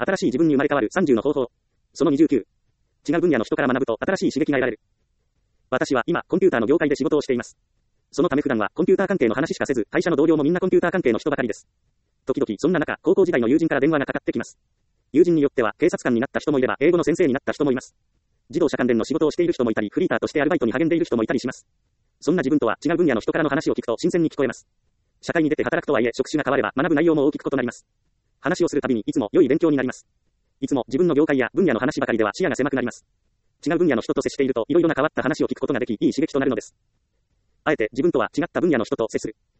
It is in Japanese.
新しい自分に生まれ変わる30の方法。その29。違う分野の人から学ぶと新しい刺激が得られる。私は今、コンピューターの業界で仕事をしています。そのため普段はコンピューター関係の話しかせず、会社の同僚もみんなコンピューター関係の人ばかりです。時々、そんな中、高校時代の友人から電話がかかってきます。友人によっては、警察官になった人もいれば、英語の先生になった人もいます。自動車関連の仕事をしている人もいたり、フリーターとしてアルバイトに励んでいる人もいたりします。そんな自分とは違う分野の人からの話を聞くと新鮮に聞こえます。社会に出て働くとはいえ、職種が変われば学ぶ内容も大きく異なります。話をするたびにいつも良い勉強になります。いつも自分の業界や分野の話ばかりでは視野が狭くなります。違う分野の人と接していると、いろいろな変わった話を聞くことができ、いい刺激となるのです。あえて自分とは違った分野の人と接する。